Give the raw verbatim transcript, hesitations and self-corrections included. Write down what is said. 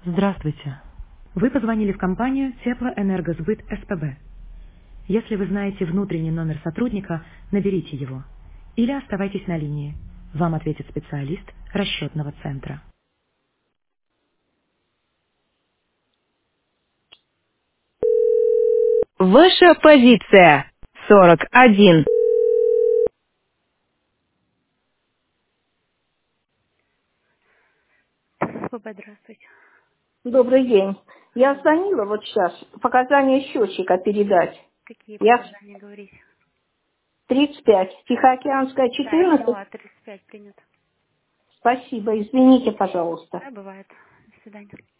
Здравствуйте. Вы позвонили в компанию Теплоэнергосбыт СПБ. Если вы знаете внутренний номер сотрудника, наберите его. Или оставайтесь на линии. Вам ответит специалист расчетного центра. Ваша позиция сорок один. Здравствуйте. Добрый день. Я звонила вот сейчас, показания счетчика передать. Какие Я показания говорите? тридцать пять, Тихоокеанская Да, я четырнадцать. поняла, тридцать пять принято. Спасибо, извините, пожалуйста. Да, бывает. До свидания.